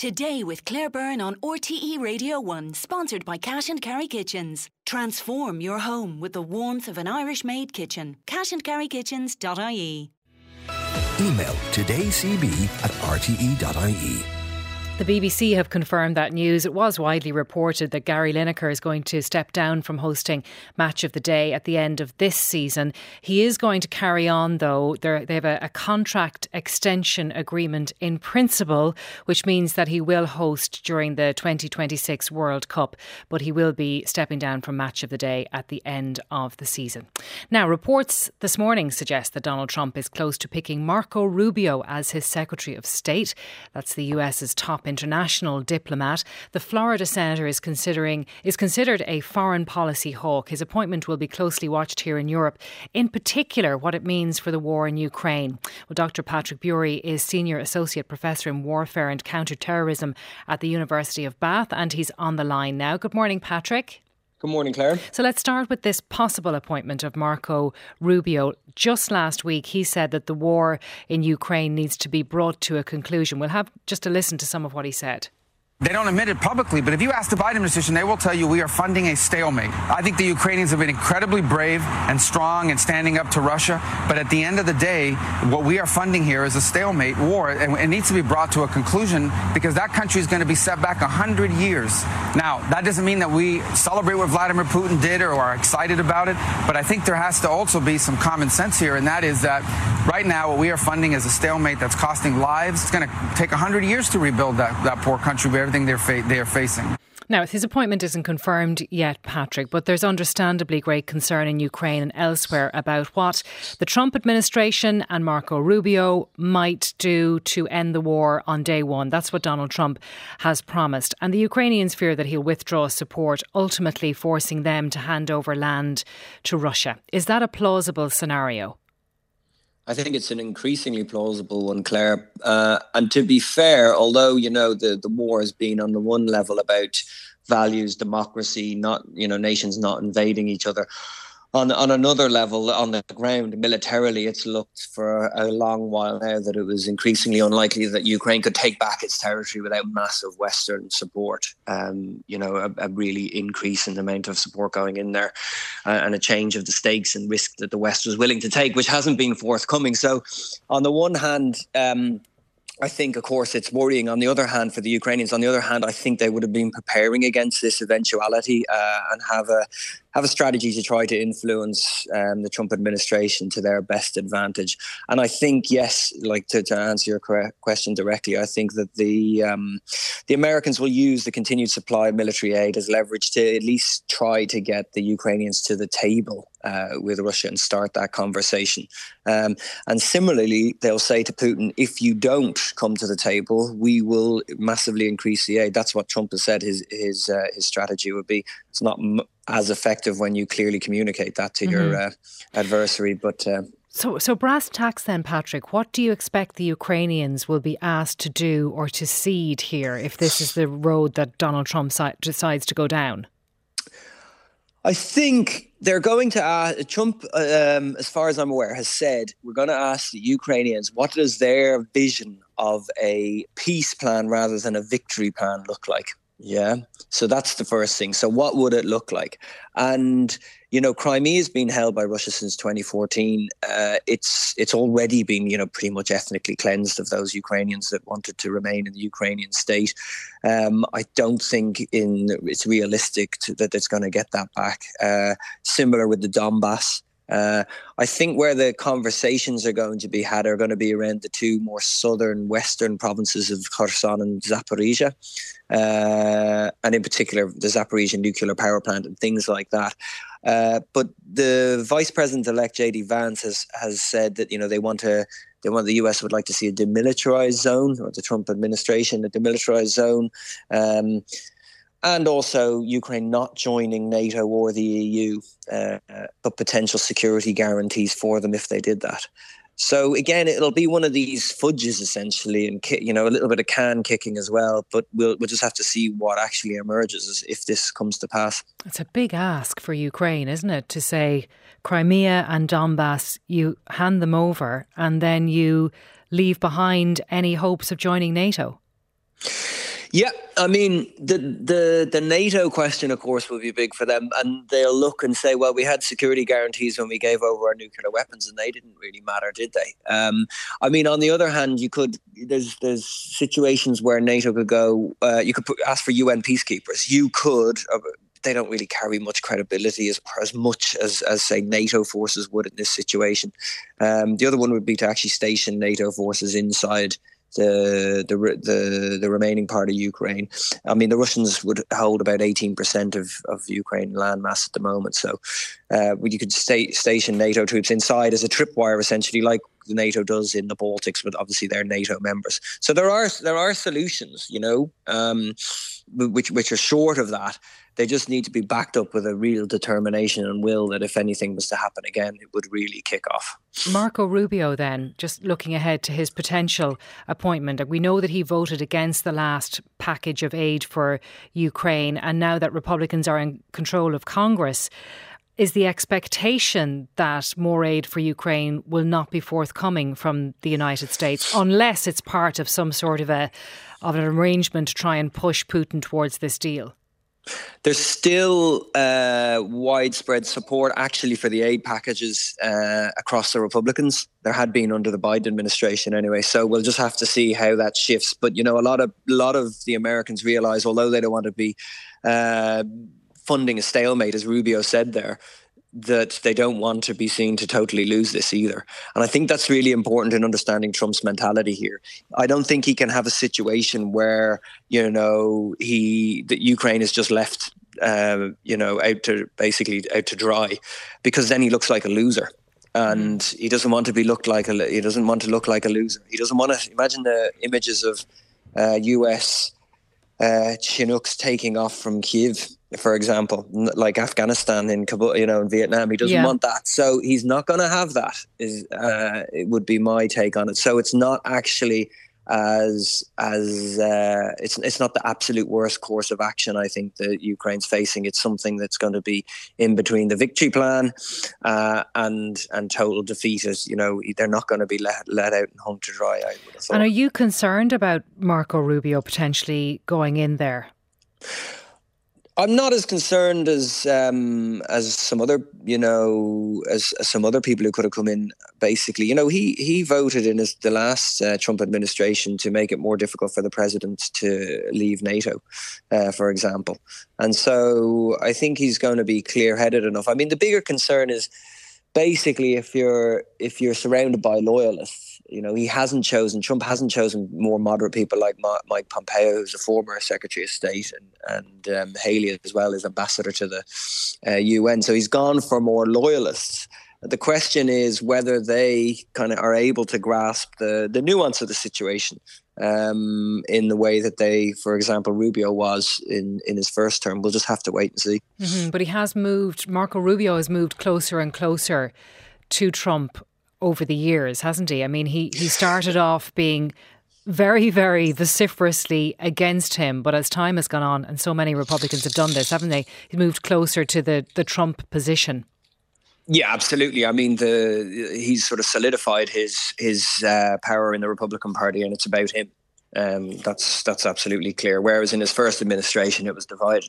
Today with Claire Byrne on RTE Radio 1, sponsored by Cash and Carry Kitchens. Transform your home with the warmth of an Irish-made kitchen. cashandcarrykitchens.ie. Email todaycb@rte.ie. The BBC have confirmed that news. It was widely reported that Gary Lineker is going to step down from hosting Match of the Day at the end of this season. He is going to carry on, though. They have a contract extension agreement in principle, which means that he will host during the 2026 World Cup, but he will be stepping down from Match of the Day at the end of the season. Now, reports this morning suggest that Donald Trump is close to picking Marco Rubio as his Secretary of State. That's the US's top international diplomat. The Florida senator is considered a foreign policy hawk. His appointment will be closely watched here in Europe, in particular what it means for the war in Ukraine. Well, Dr. Patrick Bury is Senior Associate Professor in Warfare and Counter-Terrorism at the University of Bath, and he's on the line now. Good morning, Patrick. Good morning, Claire. So let's start with this possible appointment of Marco Rubio. Just last week, he said that the war in Ukraine needs to be brought to a conclusion. We'll have just to listen to some of what he said. They don't admit it publicly, but if you ask the Biden administration, they will tell you we are funding a stalemate. I think the Ukrainians have been incredibly brave and strong in standing up to Russia. But at the end of the day, what we are funding here is a stalemate war, and it needs to be brought to a conclusion because that country is going to be set back 100 years. Now, that doesn't mean that we celebrate what Vladimir Putin did or are excited about it. But I think there has to also be some common sense here, and that is that right now what we are funding is a stalemate that's costing lives. It's going to take 100 years to rebuild that poor country with everything they are facing. Now, his appointment isn't confirmed yet, Patrick, but there's understandably great concern in Ukraine and elsewhere about what the Trump administration and Marco Rubio might do to end the war on day one. That's what Donald Trump has promised. And the Ukrainians fear that he'll withdraw support, ultimately forcing them to hand over land to Russia. Is that a plausible scenario? I think it's an increasingly plausible one, Claire. And to be fair, although, the war has been on the one level about values, democracy, nations not invading each other. On another level, on the ground, militarily, it's looked for a long while now that it was increasingly unlikely that Ukraine could take back its territory without massive Western support. A really increase in the amount of support going in there and a change of the stakes and risk that the West was willing to take, which hasn't been forthcoming. So on the one hand, I think, of course, it's worrying. On the other hand, for the Ukrainians, on the other hand, I think they would have been preparing against this eventuality and have a strategy to try to influence the Trump administration to their best advantage. And I think, yes, to answer your question directly, I think that the Americans will use the continued supply of military aid as leverage to at least try to get the Ukrainians to the table with Russia and start that conversation. And similarly, they'll say to Putin, if you don't come to the table, we will massively increase the aid. That's what Trump has said his strategy would be. It's not as effective when you clearly communicate that to your adversary. But So brass tacks then, Patrick, what do you expect the Ukrainians will be asked to do or to cede here if this is the road that Donald Trump decides to go down? I think they're going to ask, Trump, as far as I'm aware, has said, we're going to ask the Ukrainians, what does their vision of a peace plan rather than a victory plan look like? Yeah. So that's the first thing. So what would it look like? And, Crimea has been held by Russia since 2014. It's already been, pretty much ethnically cleansed of those Ukrainians that wanted to remain in the Ukrainian state. I don't think it's realistic that it's going to get that back. Similar with the Donbass. I think where the conversations are going to be had are going to be around the two more southern western provinces of Kherson and Zaporizhia, and in particular the Zaporizhia nuclear power plant and things like that. But the Vice President-elect J.D. Vance has said that they want the US would like to see a demilitarized zone, or the Trump administration a demilitarized zone. And also Ukraine not joining NATO or the EU, but potential security guarantees for them if they did that. So again, it'll be one of these fudges essentially, and a little bit of can kicking as well. But we'll just have to see what actually emerges if this comes to pass. It's a big ask for Ukraine, isn't it, to say Crimea and Donbass, you hand them over, and then you leave behind any hopes of joining NATO. Yeah, I mean, the NATO question, of course, will be big for them. And they'll look and say, well, we had security guarantees when we gave over our nuclear weapons and they didn't really matter, did they? I mean, on the other hand, there's situations where NATO could go, you could ask for UN peacekeepers. You could, they don't really carry much credibility as much as say, NATO forces would in this situation. The other one would be to actually station NATO forces inside the remaining part of Ukraine. I mean, the Russians would hold about 18% of Ukraine landmass at the moment. So you could station NATO troops inside as a tripwire, essentially, like NATO does in the Baltics, but obviously they're NATO members. So there are solutions, which are short of that. They just need to be backed up with a real determination and will that if anything was to happen again, it would really kick off. Marco Rubio then, just looking ahead to his potential appointment. We know that he voted against the last package of aid for Ukraine, and now that Republicans are in control of Congress, is the expectation that more aid for Ukraine will not be forthcoming from the United States unless it's part of some sort of an arrangement to try and push Putin towards this deal? There's still widespread support actually for the aid packages across the Republicans. There had been under the Biden administration anyway. So we'll just have to see how that shifts. But, a lot of the Americans realize, although they don't want to be funding a stalemate, as Rubio said there, that they don't want to be seen to totally lose this either. And I think that's really important in understanding Trump's mentality here. I don't think he can have a situation where, that Ukraine is just left, out to dry, because then he looks like a loser. And he doesn't want to look like a loser. He doesn't want to imagine the images of US Chinooks taking off from Kyiv, for example, like Afghanistan in Kabul, in Vietnam. He doesn't want that. So he's not going to have that, it would be my take on it. So it's not actually it's not the absolute worst course of action, I think, that Ukraine's facing. It's something that's going to be in between the victory plan and total defeat. As they're not going to be let out and hung to dry, I would have thought. And are you concerned about Marco Rubio potentially going in there? I'm not as concerned as some other, as some other people who could have come in. Basically, he voted in the last Trump administration to make it more difficult for the president to leave NATO, for example. And so I think he's going to be clear-headed enough. I mean, the bigger concern is basically if you're surrounded by loyalists. Trump hasn't chosen more moderate people like Mike Pompeo, who's a former Secretary of State, and Haley as well is ambassador to the UN. So he's gone for more loyalists. The question is whether they kind of are able to grasp the nuance of the situation in the way that they, for example, Rubio was in his first term. We'll just have to wait and see. Mm-hmm. But Marco Rubio has moved closer and closer to Trump over the years, hasn't he? I mean, he started off being very, very vociferously against him, but as time has gone on, and so many Republicans have done this, haven't they? He moved closer to the Trump position. Yeah, absolutely. I mean, he's sort of solidified his power in the Republican Party, and it's about him. That's absolutely clear. Whereas in his first administration, it was divided.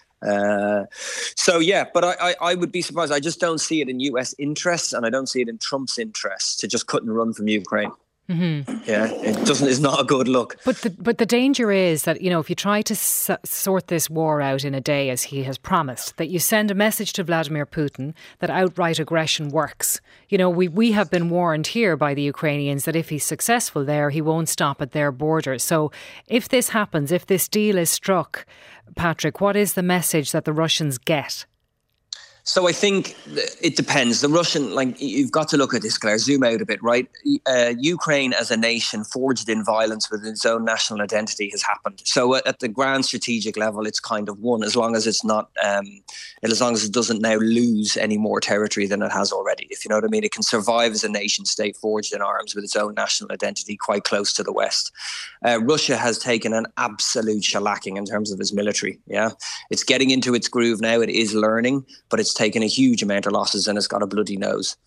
But I would be surprised. I just don't see it in US interests, and I don't see it in Trump's interests to just cut and run from Ukraine. Mm-hmm. Yeah, it's not a good look. But the danger is that, if you try to sort this war out in a day, as he has promised, that you send a message to Vladimir Putin that outright aggression works. We have been warned here by the Ukrainians that if he's successful there, he won't stop at their borders. So if this happens, if this deal is struck, Patrick, what is the message that the Russians get? So I think it depends. The Russian, you've got to look at this, Claire, zoom out a bit, right? Ukraine as a nation forged in violence with its own national identity has happened. So at the grand strategic level, it's kind of won, as long as it's not, as long as it doesn't now lose any more territory than it has already. If you know what I mean, it can survive as a nation state forged in arms with its own national identity quite close to the West. Russia has taken an absolute shellacking in terms of its military. Yeah, it's getting into its groove now. It is learning, but it's taken a huge amount of losses and it's got a bloody nose.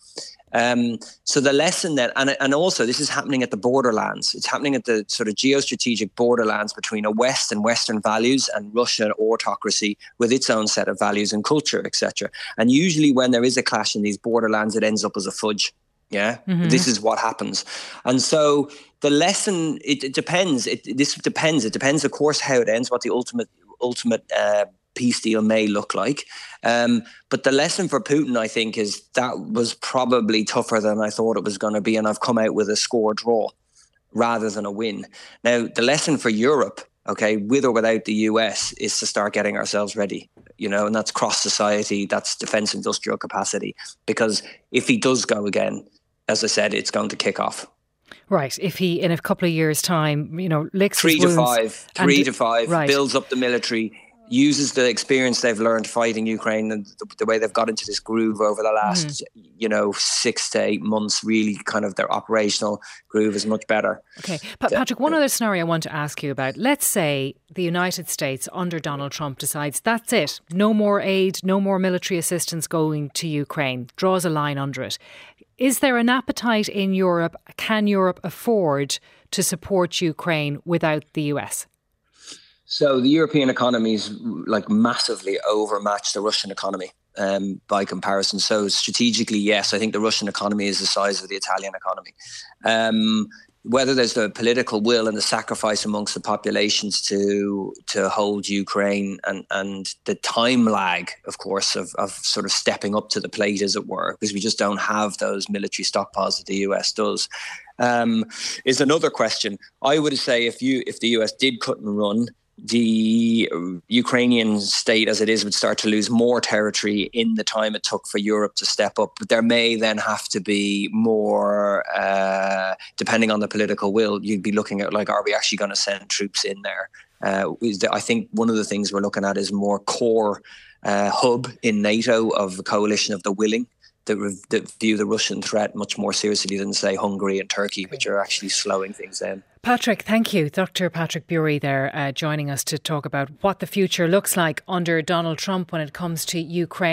So the lesson that, and also this is happening at the borderlands. It's happening at the sort of geostrategic borderlands between a West and Western values and Russian autocracy with its own set of values and culture, etc. And usually when there is a clash in these borderlands, it ends up as a fudge. Yeah, This is what happens. And so the lesson, it depends. This depends. It depends, of course, how it ends, what the ultimate peace deal may look like. But the lesson for Putin, I think, is that was probably tougher than I thought it was going to be. And I've come out with a score draw rather than a win. Now, the lesson for Europe, okay, with or without the US, is to start getting ourselves ready, and that's cross society, that's defense industrial capacity. Because if he does go again, as I said, it's going to kick off. Right. If he, in a couple of years' time, licks his wounds. 3 to 5, right. Builds up the military, uses the experience they've learned fighting Ukraine and the way they've got into this groove over the last, 6 to 8 months, really kind of their operational groove is much better. Okay. Patrick, one other scenario I want to ask you about. Let's say the United States under Donald Trump decides that's it. No more aid, no more military assistance going to Ukraine, draws a line under it. Is there an appetite in Europe? Can Europe afford to support Ukraine without the US? So the European economies massively overmatch the Russian economy by comparison. So strategically, yes, I think the Russian economy is the size of the Italian economy. Whether there's the political will and the sacrifice amongst the populations to hold Ukraine and the time lag, of course, of sort of stepping up to the plate, as it were, because we just don't have those military stockpiles that the US does, is another question. I would say if the US did cut and run, the Ukrainian state as it is would start to lose more territory in the time it took for Europe to step up. But there may then have to be more, depending on the political will, you'd be looking at are we actually going to send troops in there? I think one of the things we're looking at is more core hub in NATO of the coalition of the willing that view the Russian threat much more seriously than, say, Hungary and Turkey, which are actually slowing things down. Patrick, thank you. Dr. Patrick Bury there joining us to talk about what the future looks like under Donald Trump when it comes to Ukraine.